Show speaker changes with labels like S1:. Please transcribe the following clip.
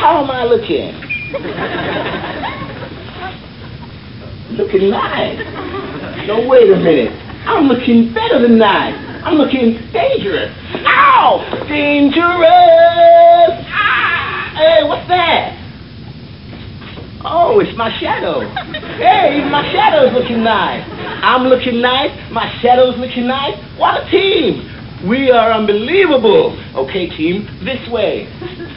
S1: how am I looking? Looking nice. No, wait a minute. I'm looking better than nice. I'm looking dangerous. Ow! Dangerous! Ah! Hey, what's that? Oh, it's my shadow. Hey, my shadow's looking nice. I'm looking nice. My shadow's looking nice. What a team! We are unbelievable. Okay, team, this way.